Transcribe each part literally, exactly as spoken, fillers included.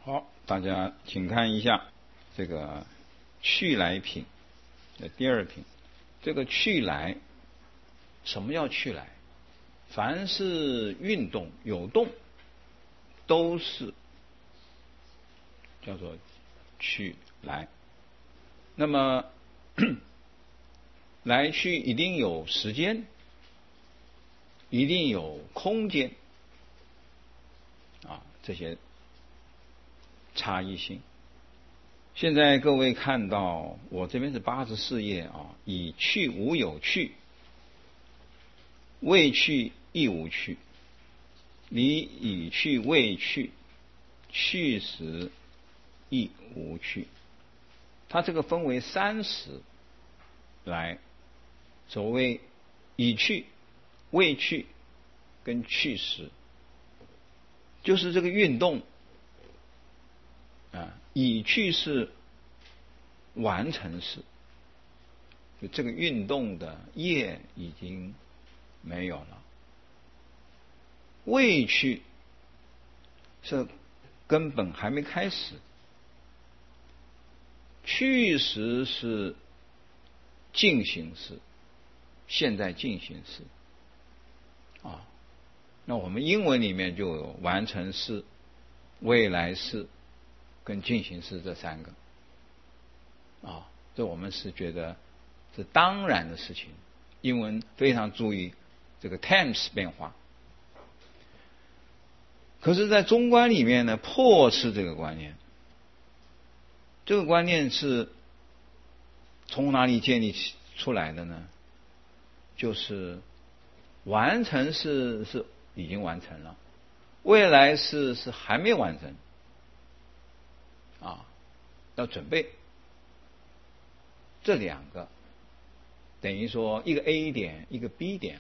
好，大家请看一下这个去来品的第二品。这个去来，什么叫去来？凡是运动有动，都是叫做去来。那么来去一定有时间，一定有空间啊，这些差异性。现在各位看到我这边是八十四页啊，以去无有去，未去亦无去，离以去未去，去时亦无去。它这个分为三时来，所谓已去、未去跟去时，就是这个运动啊，已去是完成时，就这个运动的业已经没有了；未去是根本还没开始；去时是进行时，现在进行时啊。那我们英文里面就有完成式、未来式跟进行式这三个啊，这我们是觉得是当然的事情。英文非常注意这个 tense 变化，可是在中观里面呢，破斥这个观念。这个观念是从哪里建立出来的呢？就是完成式是已经完成了，未来式是还没完成啊，要准备。这两个等于说一个 A 点一个 B 点，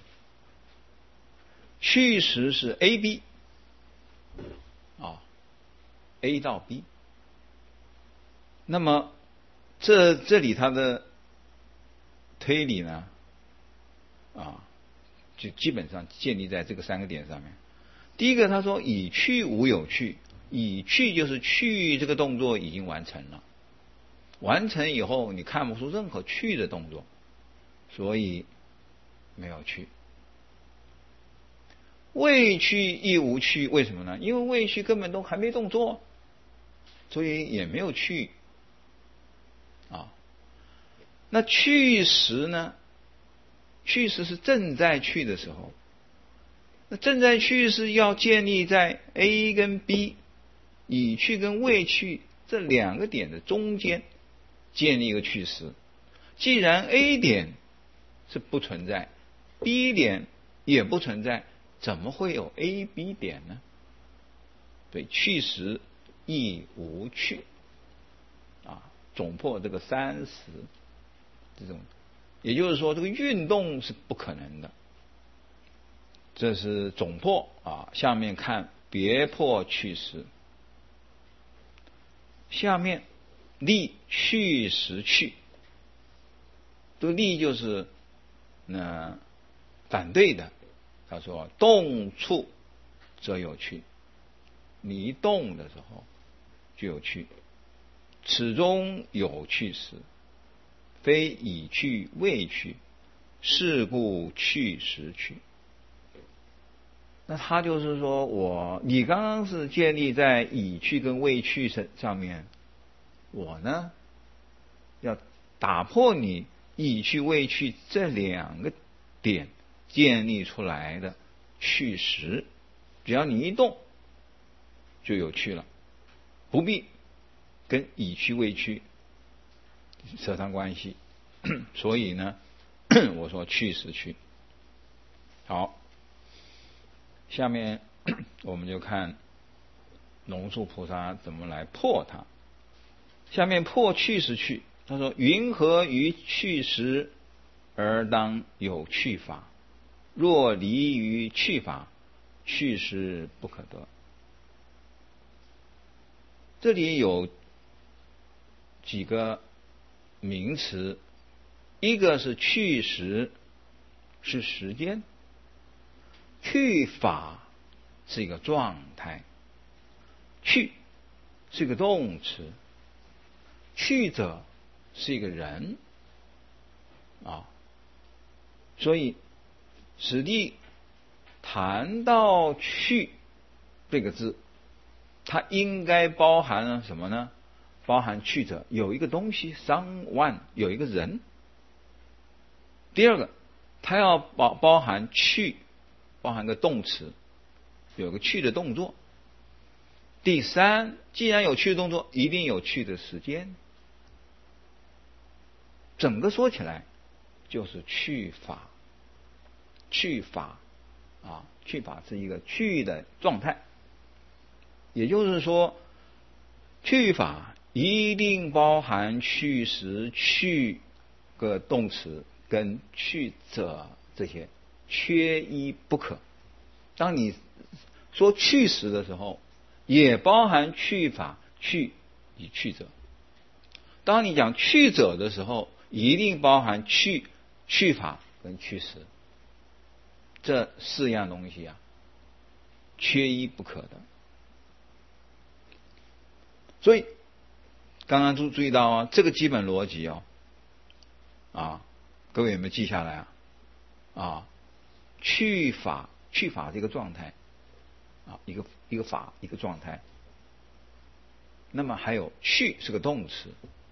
去时是 A B 啊 A 到 B。那么这这里它的推理呢啊，就基本上建立在这个三个点上面。第一个他说已去无有去，已去就是去这个动作已经完成了，完成以后你看不出任何去的动作，所以没有去。未去亦无去，为什么呢？因为未去根本都还没动作，所以也没有去啊。那去时呢？去时是正在去的时候，那正在去是要建立在 A 跟 B 已去跟未去这两个点的中间建立一个去时。既然 A 点是不存在， B 点也不存在，怎么会有 A B 点呢？对，去时亦无去啊，总破这个三时这种，也就是说这个运动是不可能的，这是总破啊。下面看别破去时，下面立去时去，这个立就是呢反对的。他说动处则有去，你一动的时候就有去，此中有去时，非已去未去，是故去时去。那他就是说我你刚刚是建立在已去跟未去上面，我呢要打破你已去未去这两个点建立出来的去时，只要你一动就有去了，不必跟已去未去扯上关系。所以呢我说去时去。好，下面我们就看龙树菩萨怎么来破它。下面破去时去，他说云何于去时而当有去法？若离于去法，去时不可得。这里有几个名词，一个是去时，是时间；去法是一个状态。去是一个动词，去者是一个人啊，所以史地谈到去这个字，它应该包含了什么呢？包含去者有一个东西 someone 有一个人。第二个，它要包包含去，包含个动词，有个去的动作。第三，既然有去的动作，一定有去的时间。整个说起来就是去法，去法啊，去法是一个去的状态。也就是说，去法一定包含去时、去个动词跟去者这些，缺一不可。当你说去时的时候，也包含去法、去与去者。当你讲去者的时候，一定包含去、去法跟去时，这四样东西啊，缺一不可的。所以刚刚注注意到啊，这个基本逻辑哦，啊，各位有没有记下来啊？啊，去法去法这个状态啊，一个一个法一个状态。那么还有去是个动词，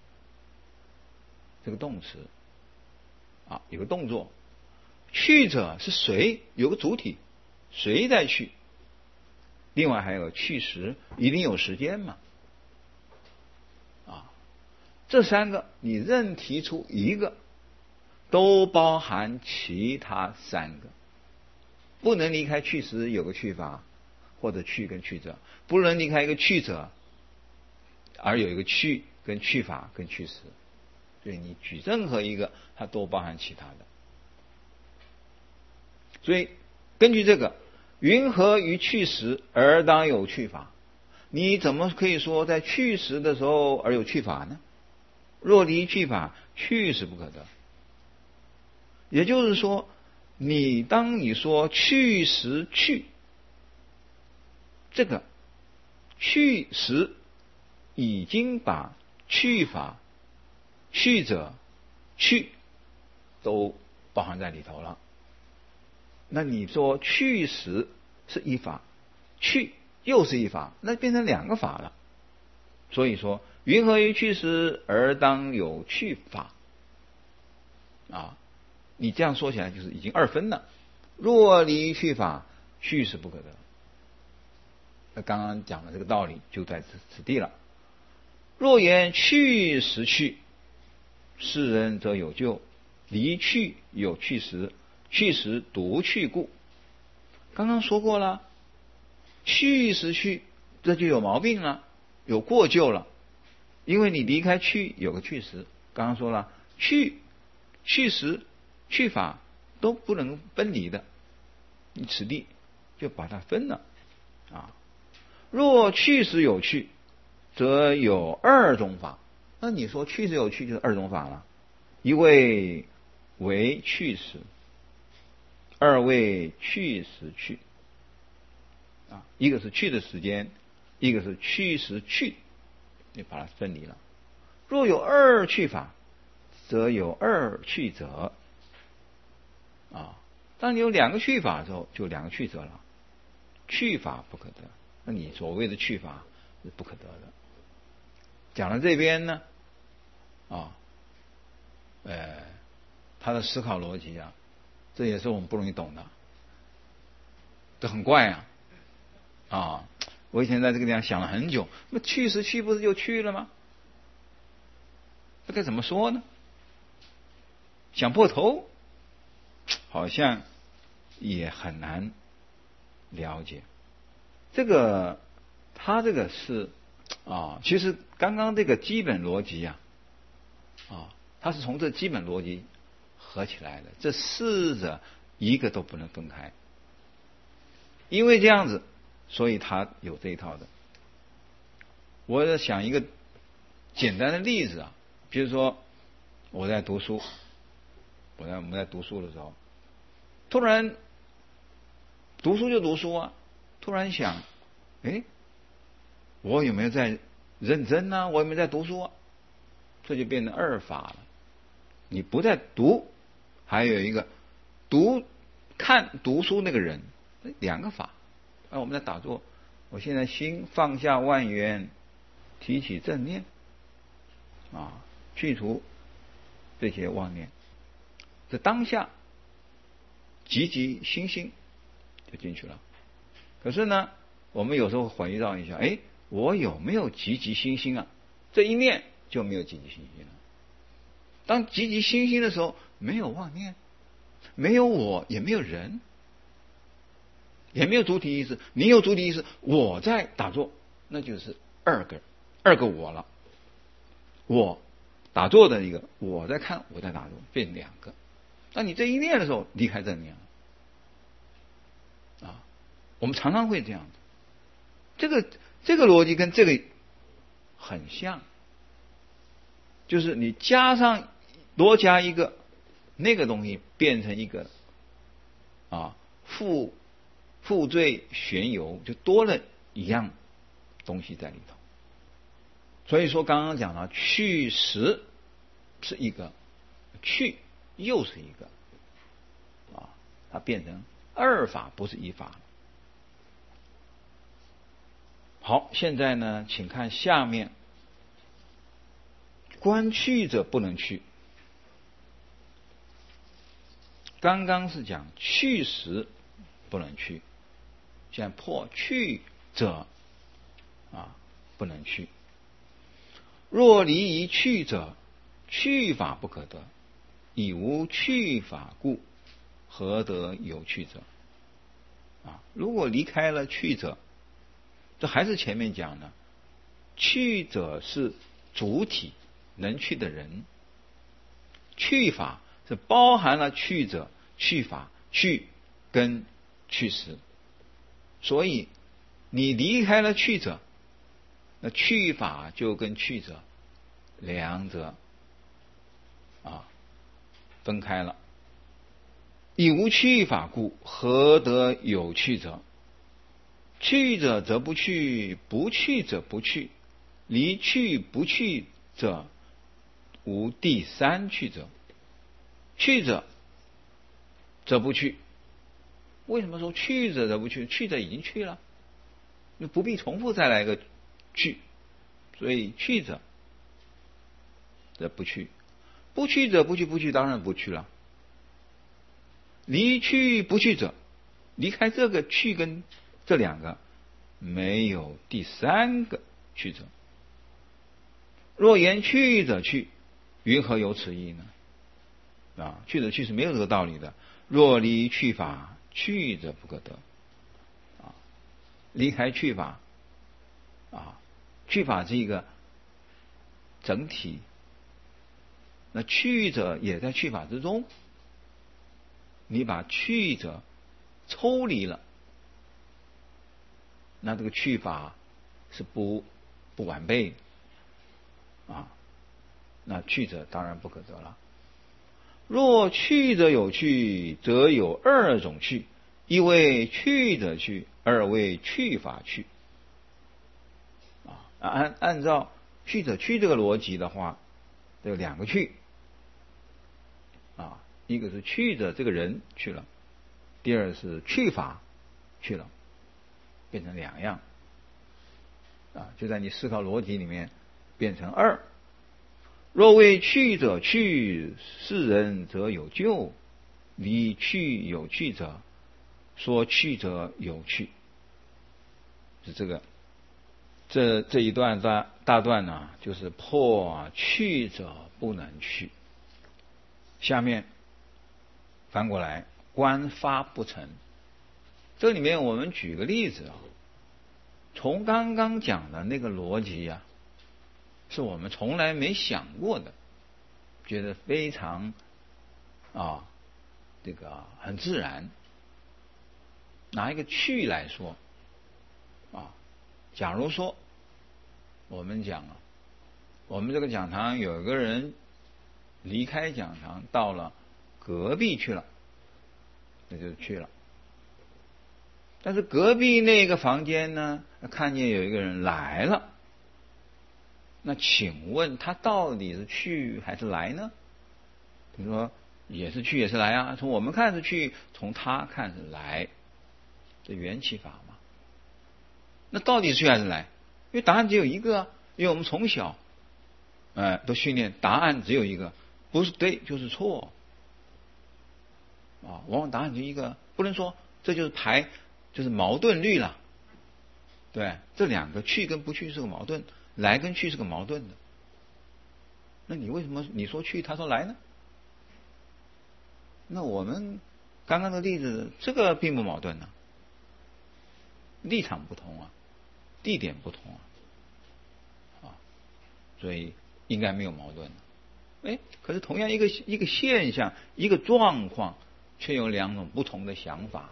这个动词啊，有个动作。去者是谁？有个主体，谁在去？另外还有去时，一定有时间嘛。啊，这三个你任提出一个，都包含其他三个，不能离开去时有个去法，或者去跟去者，不能离开一个去者而有一个去跟去法跟去时，所以你举任何一个，它都包含其他的。所以根据这个，云何于去时而当有去法？你怎么可以说在去时的时候而有去法呢？若离去法，去是不可得。也就是说，你当你说去时去，这个去时已经把去法、去者、去都包含在里头了。那你说去时是一法，去又是一法，那变成两个法了。所以说，云何于去时而当有去法？啊，你这样说起来就是已经二分了。若离去法，去是不可得。那刚刚讲的这个道理就在此此地了。若言去时去，世人则有咎；离去有去时，去时独去故。刚刚说过了，去时去，这就有毛病了，有过咎了。因为你离开去有个去时，刚刚说了，去、去时、去法都不能分离的，你此地就把它分了啊。若去时有去，则有二种法。那你说去时有去就是二种法了，一位为去时，二位去时去啊，一个是去的时间，一个是去时去，你把它分离了。若有二去法，则有二去者啊。当你有两个去法的时候，就两个去者了。去法不可得，那你所谓的去法是不可得的。讲到这边呢，啊，呃，他的思考逻辑啊，这也是我们不容易懂的，这很怪啊，啊，我以前在这个地方想了很久，那去时去不是就去了吗？这该怎么说呢？想破头，好像也很难了解。这个，他这个是啊，其实刚刚这个基本逻辑啊，啊，它是从这基本逻辑合起来的，这四者一个都不能分开。因为这样子，所以他有这一套的。我在想一个简单的例子啊，比如说我在读书，我在我们在读书的时候，突然读书就读书啊，突然想，哎，我有没有在认真啊，我也没在读书啊，这就变成二法了。你不在读，还有一个读看读书那个人，两个法。啊，我们在打坐，我现在心放下万缘，提起正念，啊，去除这些妄念，这当下积极心性就进去了。可是呢，我们有时候回到一下，哎，我有没有积极心性啊？这一念就没有积极心性了。当积极心性的时候，没有妄念，没有我，也没有人，也没有主体意识。你有主体意识，我在打坐，那就是二个二个我了。我打坐的一个，我在看，我在打坐，变两个。当你这一念的时候，离开正念了啊。我们常常会这样的，这个这个逻辑跟这个很像，就是你加上多加一个那个东西，变成一个啊负负罪旋游，就多了一样东西在里头。所以说刚刚讲了，去实是一个，去又是一个啊，它变成二法，不是一法。好，现在呢，请看下面，观去者不能去。刚刚是讲去时不能去，现在破去者啊不能去。若离于去者，去法不可得，以无去法故，何得有去者？啊，如果离开了去者，这还是前面讲的，去者是主体，能去的人，去法是包含了去者、去法、去跟去时，所以你离开了去者，那去法就跟去者两者啊分开了。以无去法故，何得有去者？去者则不去，不去者不去，离去不去者，无第三去者。去者则不去，为什么说去者则不去？去者已经去了，你不必重复再来一个去，所以去者则不去，不去者不去，不去当然不去了。离去不去者，离开这个去跟这两个，没有第三个去者。若言去者去，云何有此意呢？啊，去者去是没有这个道理的。若离去法，去者不可得。啊，离开去法，啊，去法是一个整体，那去者也在去法之中。你把去者抽离了，那这个去法是不不完备的啊，那去者当然不可得了。若去者有去，则有二种去，一为去者去，二为去法去。啊，按按照去者去这个逻辑的话，有两个去啊。一个是去者这个人去了，第二是去法去了，变成两样啊，就在你思考逻辑里面变成二。若为去者去，是人则有救；离去有去者，说去者有去。是这个，这这一段大大段呢，就是破去者不能去。下面翻过来，观发不成。这里面我们举个例子啊，从刚刚讲的那个逻辑啊，是我们从来没想过的，觉得非常啊，这个很自然。拿一个去来说啊，假如说我们讲啊，我们这个讲堂有一个人离开讲堂到了隔壁去了，那就是去了。但是隔壁那个房间呢，看见有一个人来了， 那请问它到底是去还是来呢？比如说也是去也是来啊，从我们看是去，从他看是来，这缘起法嘛。那到底是去还是来？因为答案只有一个啊，因为我们从小呃都训练答案只有一个，不是对就是错啊，往往答案就一个，不能说这就是排就是矛盾律了。对，这两个去跟不去是个矛盾，来跟去是个矛盾的。那你为什么你说去他说来呢？那我们刚刚的例子这个并不矛盾呢、啊，立场不同啊，地点不同啊，啊，所以应该没有矛盾。哎，可是同样一个一个现象一个状况，却有两种不同的想法。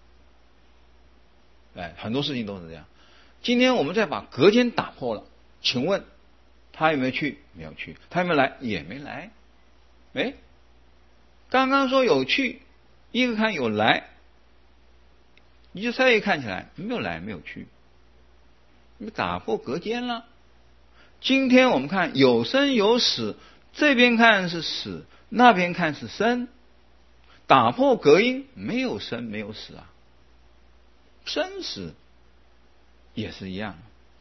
哎，很多事情都是这样。今天我们再把隔间打破了，请问他有没有去？没有去。他有没有来？也没来。哎，刚刚说有去，一个看有来，你就再一看起来没有来没有去，你打破隔间了。今天我们看有生有死，这边看是死，那边看是生，打破隔音，没有生没有死啊，生死也是一样，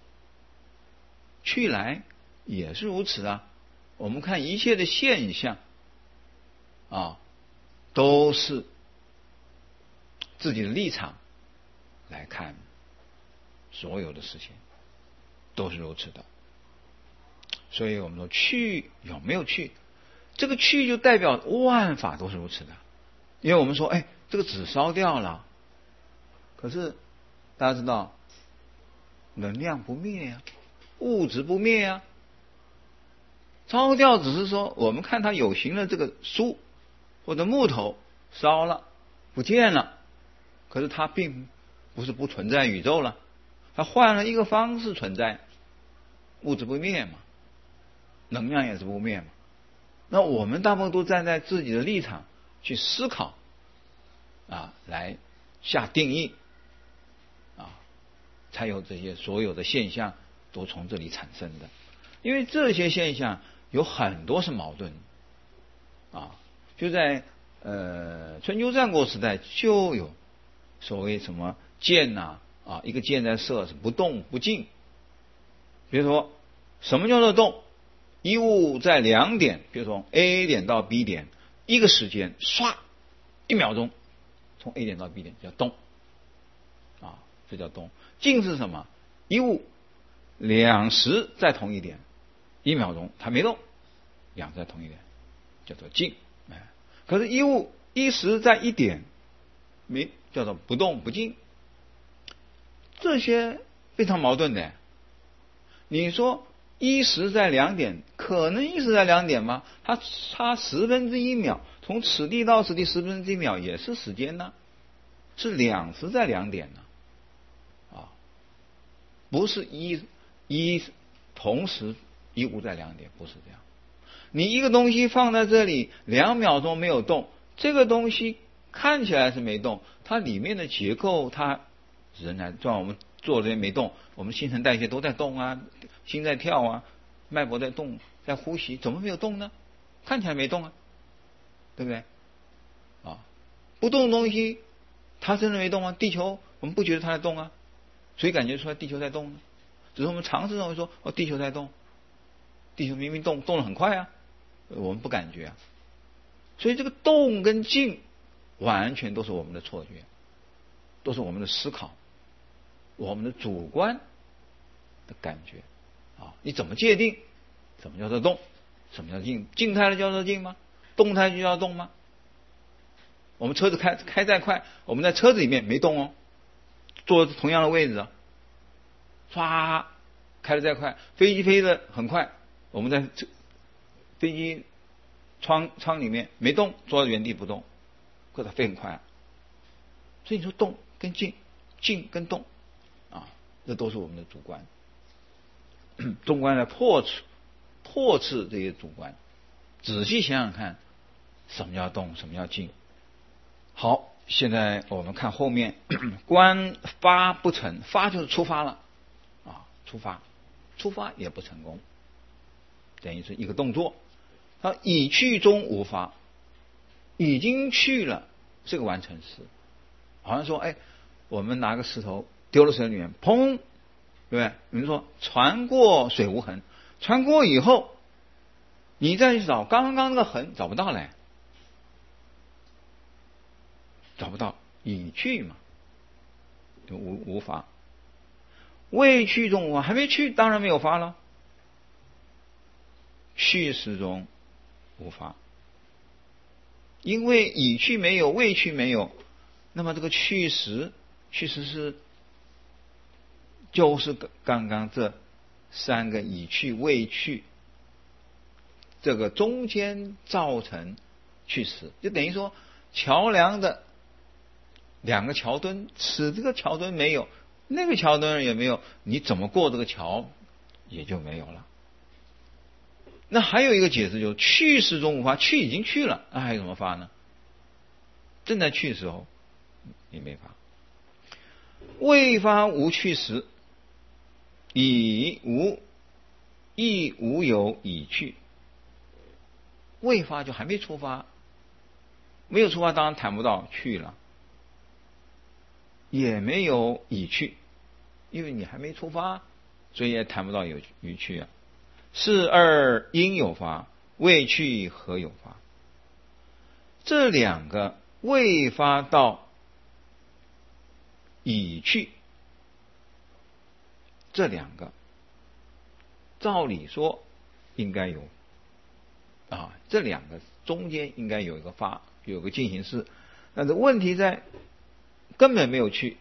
去来也是如此啊。我们看一切的现象啊，都是自己的立场来看所有的事情，都是如此的。所以我们说去有没有去，这个去就代表万法都是如此的。因为我们说哎，这个纸烧掉了，可是大家知道能量不灭啊，物质不灭啊。烧掉只是说我们看它有形的这个书或者木头烧了不见了，可是它并不是不存在宇宙了，它换了一个方式存在，物质不灭嘛，能量也是不灭嘛。那我们大部分都站在自己的立场去思考啊，来下定义啊，才有这些所有的现象都从这里产生的。因为这些现象有很多是矛盾啊，就在呃春秋战国时代就有所谓什么剑呐 啊, 啊，一个箭在射是不动不静。比如说什么叫做动？一物在两点，比如说 A 点到 B 点，一个时间唰一秒钟从 A 点到 B 点叫动啊，这叫动。静是什么？一物两时在同一点，一秒钟它没动，两时在同一点叫做静。哎，可是一物一时在一点没叫做不动不静，这些非常矛盾的。你说一时在两点，可能一时在两点吗？它差十分之一秒，从此地到此地十分之一秒也是时间呢，是两时在两点呢，啊，不是一一同时一物在两点，不是这样。你一个东西放在这里两秒钟没有动，这个东西看起来是没动，它里面的结构它仍然，就像我们坐这边没动，我们新陈代谢都在动啊，心在跳啊，脉搏在动，在呼吸，怎么没有动呢？看起来没动啊，对不对？啊，不动的东西它真的没动啊，地球我们不觉得它在动啊，谁感觉出来地球在动呢？只是我们常识认为说哦，地球在动，地球明明动动得很快啊，我们不感觉啊。所以这个动跟静完全都是我们的错觉，都是我们的思考，我们的主观的感觉啊。你怎么界定什么叫做动，什么叫静？静态的叫做静吗？动态就叫动吗？我们车子开开再快，我们在车子里面没动哦，坐同样的位置啊，唰开得再快，飞机飞得很快，我们在飞机窗窗里面没动，坐在原地不动，可它飞很快啊。所以你说动跟静，静跟动啊，这都是我们的主观。中观来破除破斥这些主观，仔细想想看，什么叫动，什么叫静。好，现在我们看后面，观发不成，发就是出发了啊，出发，出发也不成功等于是一个动作。它已去中无发，已经去了这个完成时，好像说，哎，我们拿个石头丢到水里面，砰，对不对？比如说船过水无痕，船过以后，你再去找刚刚那个痕，找不到嘞，找不到，已去嘛，就无无发。未去中无发，还没去，当然没有发了。去时中无发，因为已去没有，未去没有，那么这个去时，去时是就是刚刚这三个已去、未去，这个中间造成去时，就等于说桥梁的两个桥墩，此这个桥墩没有，那个桥墩也没有，你怎么过这个桥也就没有了。那还有一个解释就是去时中无发，去已经去了，那还有什么发呢？正在去的时候你没发。未发无去时，已无亦无有已去。未发就还没出发，没有出发当然谈不到去了，也没有已去，因为你还没出发，所以也谈不到有已去啊。是二应有发，未去何有发？这两个未发到已去，这两个照理说应该有啊，这两个中间应该有一个发，有个进行式，但是问题在根本没有去，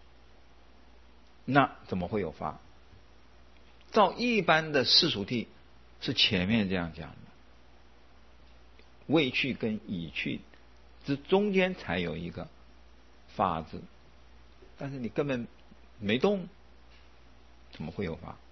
那怎么会有发？照一般的世俗谛是前面这样讲的，未去跟已去之中间才有一个发字，但是你根本没动，怎么会有发？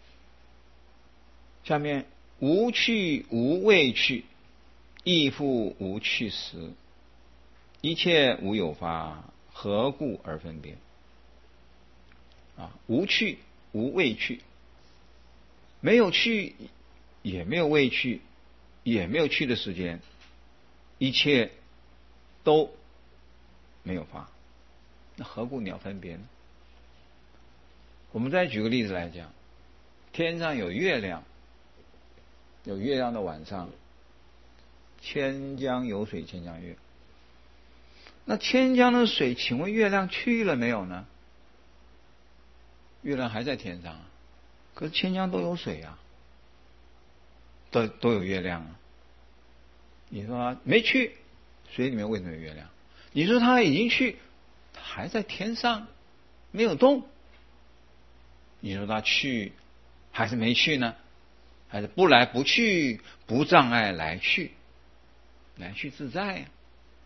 下面无去无未去，亦复无去时，一切无有发，何故而分别？啊，无去无未去，没有去也没有未去，也没有去的时间，一切都没有发，那何故你要分别呢？我们再举个例子来讲，天上有月亮，有月亮的晚上，千江有水千江月。那千江的水，请问月亮去了没有呢？月亮还在天上，可是千江都有水啊，都都有月亮啊。你说它没去，水里面为什么有月亮？你说它已经去，它还在天上，没有动。你说它去还是没去呢？还是不来不去，不障碍来去，来去自在啊。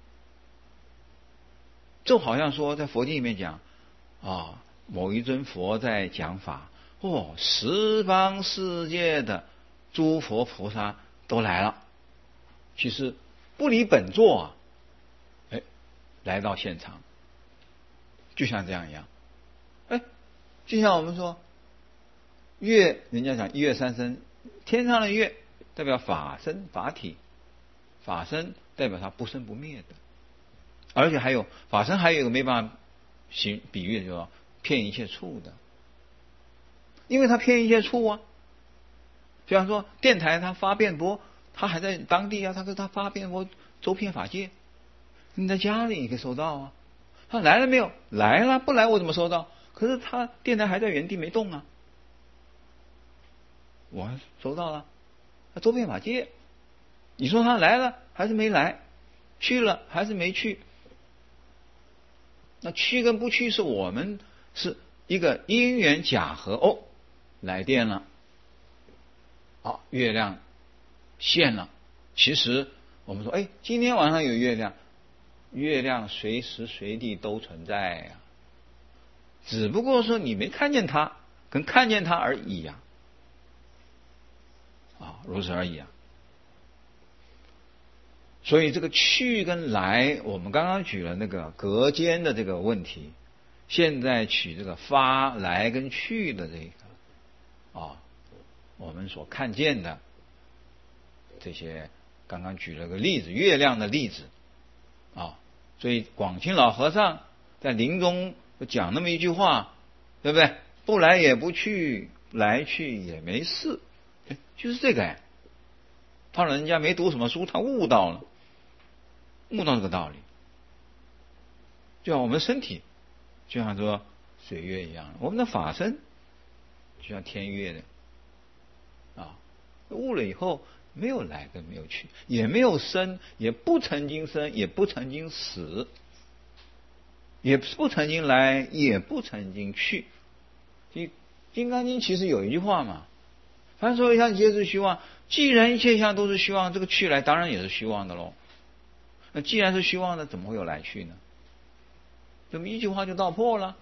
就好像说在佛经里面讲啊，某一尊佛在讲法，哦，十方世界的诸佛菩萨都来了，其实不离本座啊，哎，来到现场，就像这样一样，哎，就像我们说月，人家讲一月三生，天上的月代表法身法体，法身代表它不生不灭的，而且还有法身还有一个没办法形比喻的，就是骗一切处的，因为它骗一切处啊。比方说电台它发便波，它还在当地啊，它跟它发便波周遍法界，你在家里也可以收到啊。它来了没有？来了，不来我怎么收到？可是它电台还在原地没动啊，我收到了，它周遍法界。你说它来了还是没来？去了还是没去？那去跟不去是我们是一个因缘假合，哦，来电了，好，月亮现了。其实我们说，哎，今天晚上有月亮，月亮随时随地都存在呀、啊，只不过说你没看见它，跟看见它而已呀、啊，啊，如此而已啊。所以这个去跟来，我们刚刚举了那个隔间的这个问题，现在取这个发来跟去的这个啊，我们所看见的这些刚刚举了个例子，月亮的例子啊，所以广清老和尚在临终讲那么一句话，对不对？不来也不去，来去也没事，就是这个哎。他人家没读什么书，他悟到了，悟到这个道理。就像我们身体，就像说水月一样，我们的法身就像天月的啊，悟了以后没有来跟没有去，也没有生，也不曾经生，也不曾经死，也不曾经来，也不曾经去。《金刚经》其实有一句话嘛，凡所有相皆是虚妄。既然一切相都是虚妄，这个去来当然也是虚妄的喽。那既然是虚妄的，怎么会有来去呢？这么一句话就道破了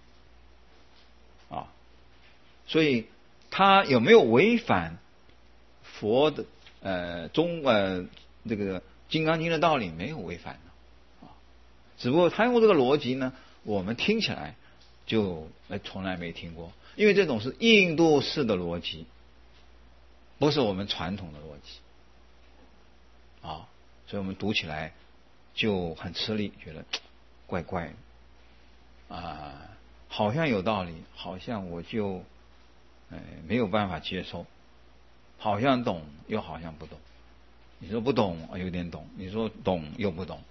啊！所以他有没有违反佛的呃中呃这个《金刚经》的道理？没有违反的啊，只不过他用这个逻辑呢，我们听起来就呃从来没听过，因为这种是印度式的逻辑。不是我们传统的逻辑啊，所以我们读起来就很吃力，觉得怪怪的啊，好像有道理，好像我就呃没有办法接受，好像懂又好像不懂。你说不懂有点懂，你说懂又不懂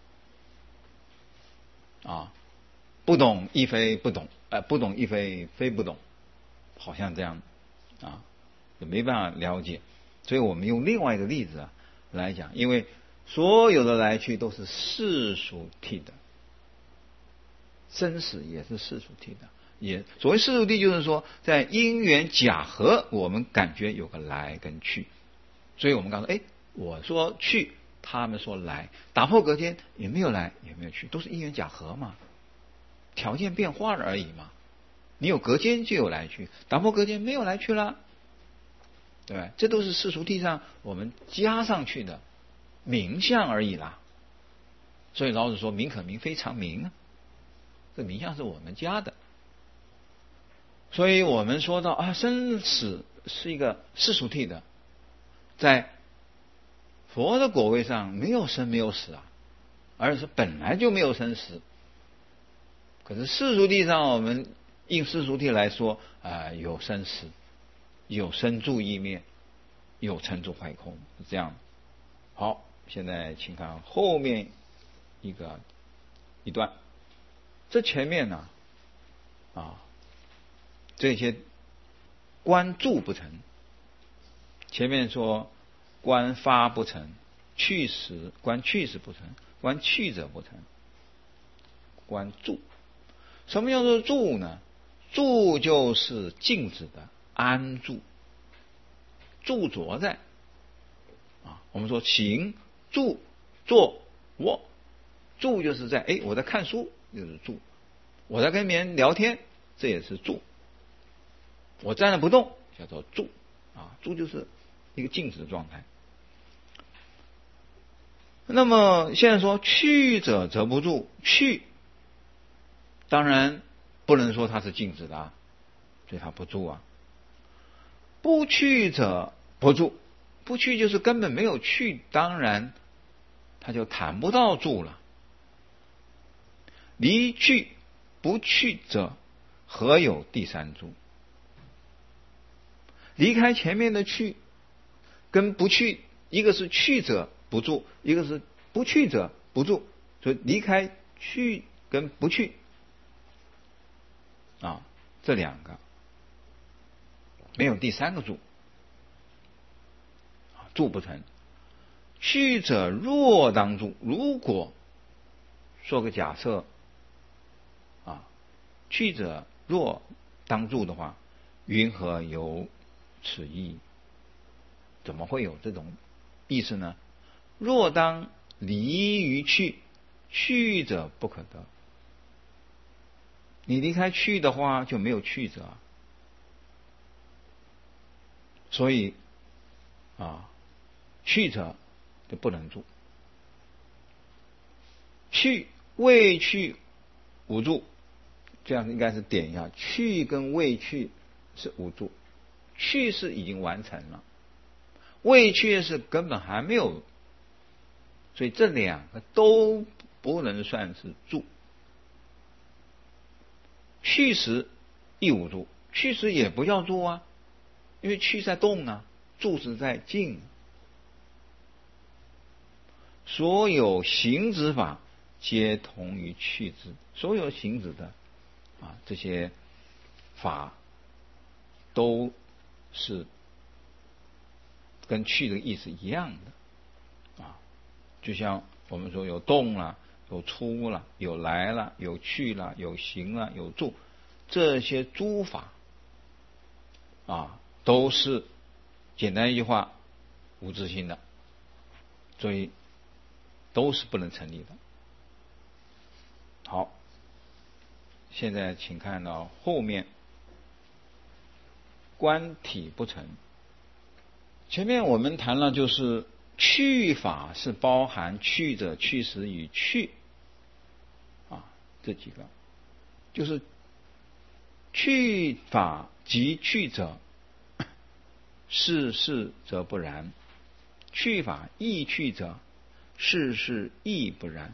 啊，不懂亦非不懂，呃，不懂亦非非不懂，好像这样啊。就没办法了解，所以我们用另外一个例子啊来讲，因为所有的来去都是世俗谛的，生死也是世俗谛的。也所谓世俗谛，就是说在因缘假合，我们感觉有个来跟去，所以我们刚说，哎，我说去，他们说来，打破隔间也没有来，也没有去，都是因缘假合嘛，条件变化了而已嘛。你有隔间就有来去，打破隔间没有来去了。对吧？这都是世俗谛上我们加上去的名相而已啦。所以老子说名可名非常名啊，这名相是我们加的。所以我们说到啊，生死是一个世俗谛的，在佛的果位上没有生没有死啊，而是本来就没有生死。可是世俗谛上我们应世俗谛来说啊、呃，有生死。有生住异灭，有成住坏空，是这样。好，现在请看后面一个一段。这前面呢，啊，这些观住不成。前面说观发不成，去时观去时不成，观去者不成，观住。什么叫做住呢？住就是静止的。安住，住着在啊。我们说行、住、坐、卧，住就是在哎，我在看书，就是住；我在跟别人聊天，这也是住；我站着不动，叫做住啊。住就是一个静止的状态。那么现在说去者则不住，去当然不能说它是静止的啊，所以它不住啊。不去者不住，不去就是根本没有去，当然他就谈不到住了。离去不去者，何有第三住？离开前面的去跟不去，一个是去者不住，一个是不去者不住，所以离开去跟不去啊，这两个没有第三个住，住不成。去者若当住，如果说个假设啊，去者若当住的话，云何有此意？怎么会有这种意思呢？若当离于去，去者不可得。你离开去的话，就没有去者。所以啊，去者就不能住。去未去无住，这样应该是点一下，去跟未去是无住，去是已经完成了， 未去是根本还没有，所以这两个都不能算是住。去时亦无住，去时也不叫住啊，因为去在动啊，住是在静。所有行止法皆同于去之，所有行止的啊这些法都是跟去的意思一样的啊，就像我们说有动了，有出了，有来了，有去了，有行了，有住，这些诸法啊都是简单一句话无自性的，所以都是不能成立的。好，现在请看到后面观体不成。前面我们谈了，就是去法是包含去者、去时与去啊这几个，就是去法即去者，是是则不然；去法亦去者，是是亦不然。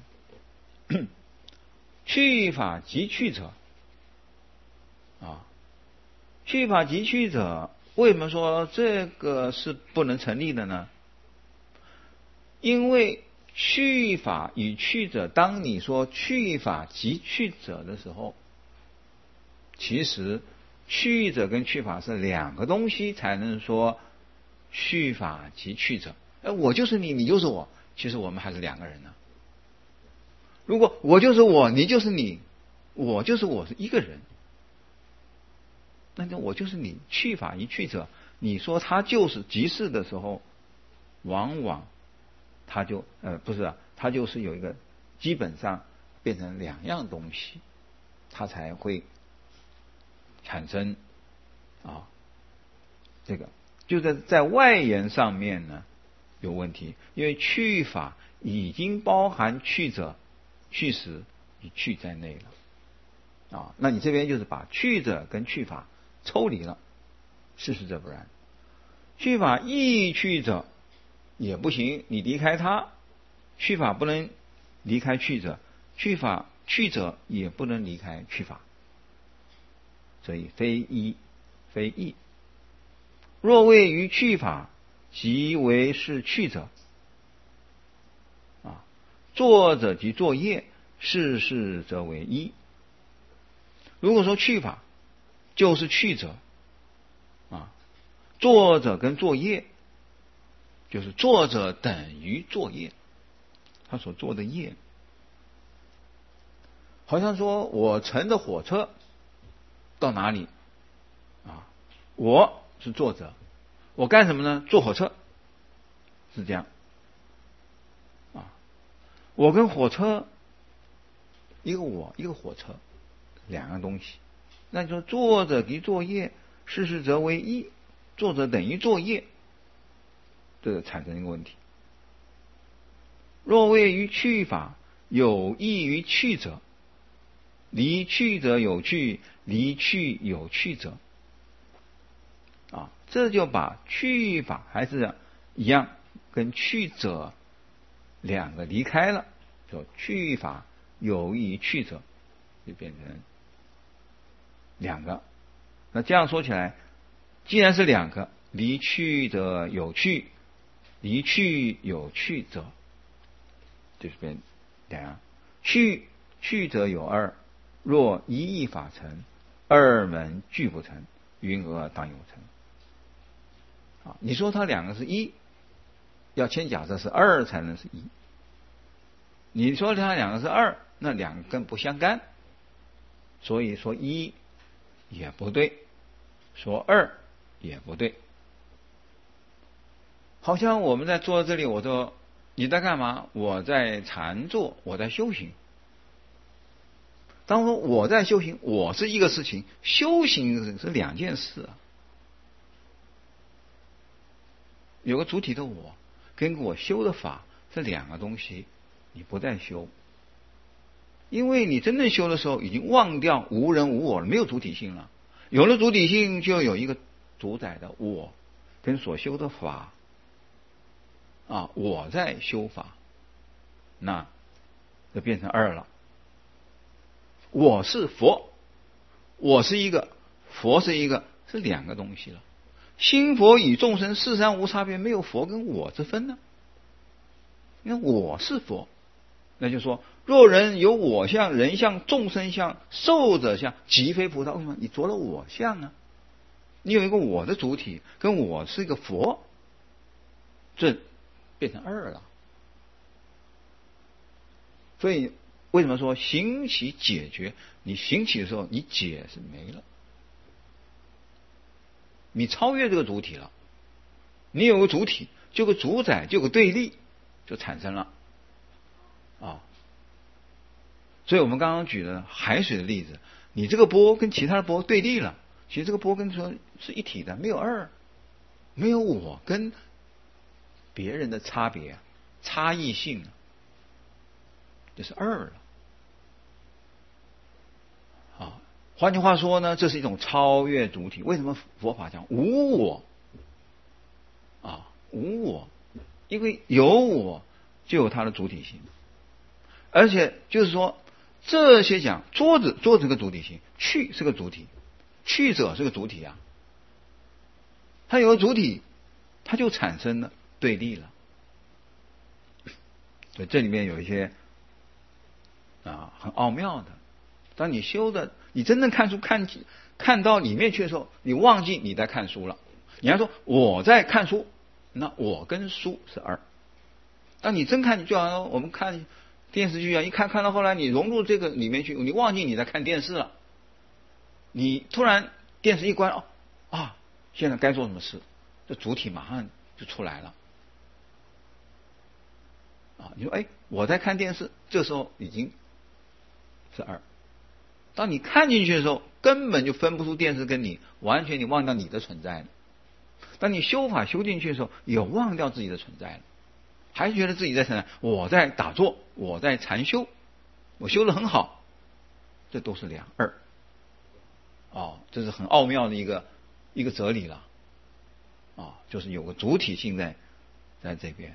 去法即去者啊，去法即去者，为什么说这个是不能成立的呢？因为去法与去者，当你说去法即去者的时候，其实去者跟去法是两个东西，才能说去法即去者。哎，我就是你，你就是我，其实我们还是两个人呢。如果我就是我，你就是你，我就是我是一个人，那就我就是你。去法一去者，你说他就是即是的时候，往往他就呃不是、啊，他就是有一个基本上变成两样东西，他才会产生啊这个就在在外延上面呢有问题，因为去法已经包含去者、去时与去在内了啊，那你这边就是把去者跟去法抽离了，是是则不然。去法亦去者也不行，你离开它，去法不能离开去者，去法去者也不能离开去法，所以非一非异。若谓于去法即为是去者啊，作者即作业，是是则为一。如果说去法就是去者啊，作者跟作业就是作者等于作业，他所做的业，好像说我乘的火车到哪里啊，我是作者，我干什么呢？坐火车，是这样啊。我跟火车，一个我一个火车，两个东西，那就说作者及作业，是是则为一，作者等于作业，这个产生一个问题。若谓于去法有益于去者，离去者有去，离去有去者啊，这就把去法还是一样跟去者两个离开了，就去法有益于去者，就变成两个。那这样说起来，既然是两个，离去者有去，离去有去者，就是变两样。去去者有二，若一义法成，二门俱不成，云何当有成？啊，你说它两个是一，要先假设是二才能是一。你说它两个是二，那两个根不相干，所以说一也不对，说二也不对。好像我们在坐在这里，我说你在干嘛？我在禅坐，我在修行。当说我在修行，我是一个事情，修行是两件事啊。有个主体的我，跟我修的法是两个东西，你不再修，因为你真正修的时候，已经忘掉无人无我了，没有主体性了。有了主体性，就有一个主宰的我，跟所修的法啊，我在修法，那就变成二了。我是佛，我是一个，佛是一个，是两个东西了。心佛与众生事实上无差别，没有佛跟我之分呢。因为我是佛，那就说若人有我相、人相、众生相、寿者相，即非菩萨。为什么？你着了我相啊，你有一个我的主体，跟我是一个佛，这变成二了。所以为什么说行起解决？你行起的时候，你解是没了，你超越这个主体了。你有个主体，就个主宰，就个对立，就产生了啊。所以我们刚刚举的海水的例子，你这个波跟其他的波对立了，其实这个波跟说是一体的，没有二，没有我跟别人的差别、差异性，这是二了。啊，换句话说呢，这是一种超越主体。为什么佛法讲无我？啊，无我，因为有我就有它的主体性，而且就是说这些讲桌子，桌子是个主体性，去是个主体，去者是个主体啊，它有个主体，它就产生了对立了。所以这里面有一些啊很奥妙的。当你修的，你真正看书看看到里面去的时候，你忘记你在看书了。你还说我在看书，那我跟书是二。当你真看，就好像我们看电视剧啊，一看看到后来，你融入这个里面去，你忘记你在看电视了。你突然电视一关，哦啊，现在该做什么事，这主体马上就出来了。啊，你说哎，我在看电视，这时候已经是二。当你看进去的时候，根本就分不出电视跟你，完全你忘掉你的存在了。当你修法修进去的时候，也忘掉自己的存在了，还是觉得自己在存在，我在打坐，我在禅修，我修得很好，这都是两二。哦，这是很奥妙的一个一个哲理了。啊，就是有个主体性在在这边。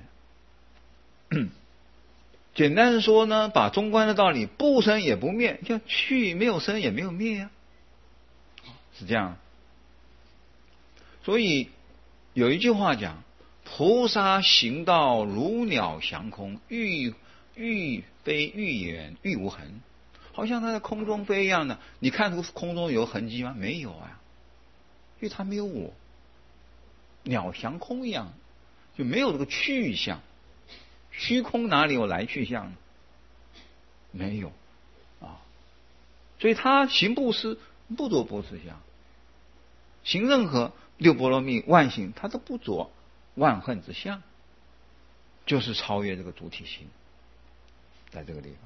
简单的说呢，把中观的道理不生也不灭，就去没有生也没有灭呀、啊，是这样。所以有一句话讲：菩萨行道如鸟降空，欲欲飞欲远欲无痕。好像他在空中飞一样的，你看出空中有痕迹吗？没有啊，因为他没有我。鸟降空一样，就没有这个去向。虚空哪里有来去相呢？没有啊，所以他行布施不着布施相，行任何六波罗蜜万行，他都不着万恨之相，就是超越这个主体性，在这个地方。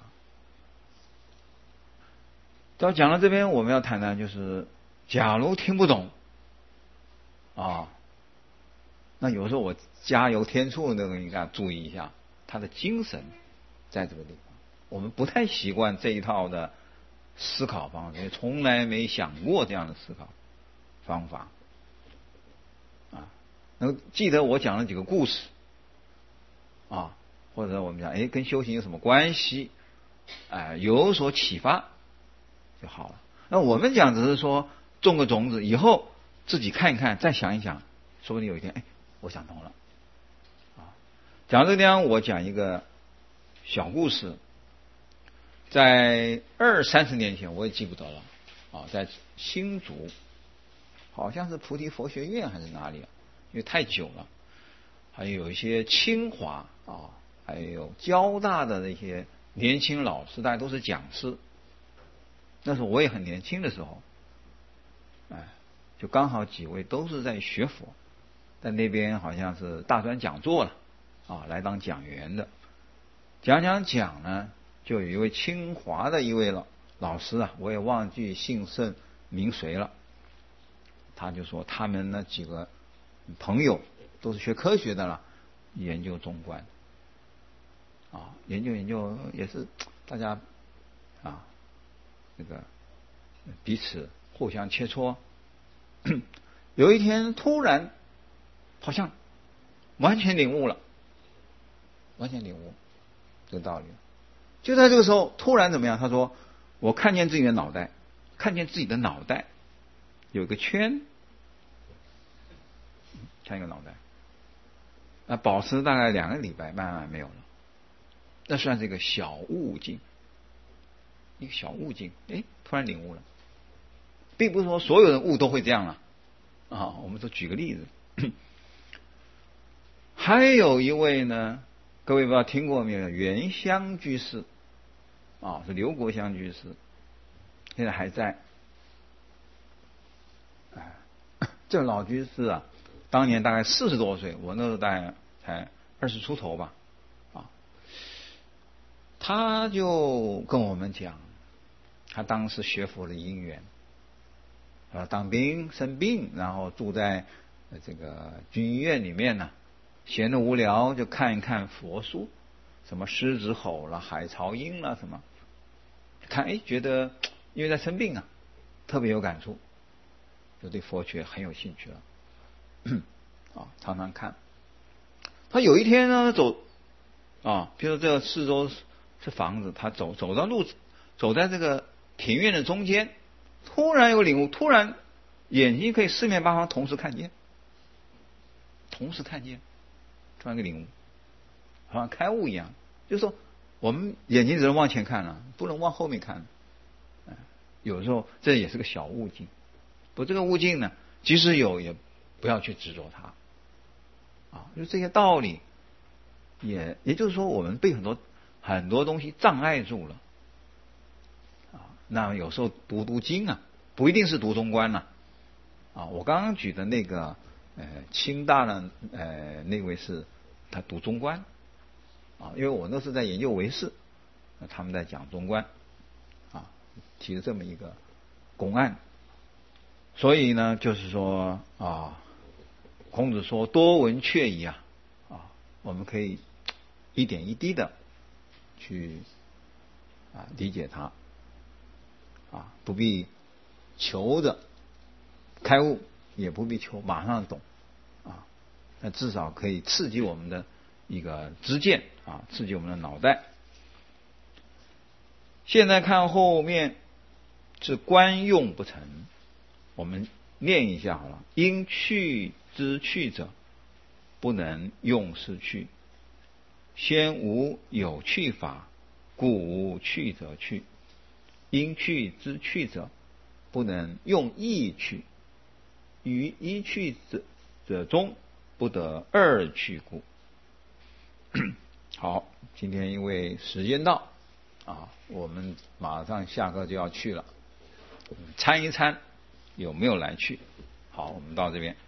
到讲到这边，我们要谈谈就是，假如听不懂啊，那有时候我加油添醋那个应该注意一下。他的精神在这个地方，我们不太习惯这一套的思考方式，也从来没想过这样的思考方法啊。能记得我讲了几个故事啊，或者我们讲哎跟修行有什么关系，哎有所启发就好了。那我们讲只是说种个种子，以后自己看一看，再想一想，说不定有一天哎我想通了。讲这个地方，我讲一个小故事。在二三十年前，我也记不得了啊，在新竹，好像是菩提佛学院还是哪里啊？因为太久了。还有一些清华啊，还有交大的那些年轻老师，大家都是讲师。那时候我也很年轻的时候，哎，就刚好几位都是在学佛，在那边好像是大专讲座了。啊，来当讲员的，讲讲讲呢，就有一位清华的一位老老师啊，我也忘记姓甚名谁了。他就说他们那几个朋友都是学科学的了，研究中观，啊，研究研究也是大家啊，那个彼此互相切磋。有一天突然好像完全领悟了。 完全领悟这个道理。就在这个时候，突然怎么样？他说：“我看见自己的脑袋，看见自己的脑袋有个圈，看一个脑袋。”那保持大概两个礼拜，慢慢没有了。那算是一个小悟境，一个小悟境，哎，突然领悟了，并不是说所有人悟都会这样了啊。我们说举个例子，还有一位呢，各位不知道听过没有？圆香居士啊，是刘国香居士，现在还在。哎，这个老居士啊，当年大概四十多岁，我那时候大概才二十出头吧。他就跟我们讲，他当时学佛的因缘，啊，当兵生病，然后住在这个军医院里面呢，闲得无聊就看一看佛书，什么狮子吼了、海潮音了什么，看哎觉得因为在生病啊，特别有感触，就对佛学很有兴趣了，啊，常常看。他有一天呢走啊，比如说这个四周是房子，他走走到路，走在这个庭院的中间，突然有领悟，突然眼睛可以四面八方同时看见，同时看见，突然一个领悟，好像开悟一样。就是说，我们眼睛只能往前看了，不能往后面看。有时候这也是个小悟境，不，这个悟境呢，即使有，也不要去执着它。啊，就这些道理，也也就是说，我们被很多。很多东西障碍住了啊，那有时候读读经啊，不一定是读中观了啊。我刚刚举的那个呃清大的呃那位是他读中观啊，因为我那是在研究唯识，他们在讲中观啊，提了这么一个公案，所以呢，就是说啊，孔子说多闻确疑啊啊，我们可以一点一滴的。去啊理解它啊，不必求着开悟，也不必求马上懂啊，那至少可以刺激我们的一个知见啊，刺激我们的脑袋。现在看后面是观用不成，我们念一下好了。因去之去者，不能用是去。先无有去法，故无去则去。因去之去者，不能用意去。于一去者者中，不得二去故。好，今天因为时间到啊，我们马上下课就要去了，参一参有没有来去。好，我们到这边。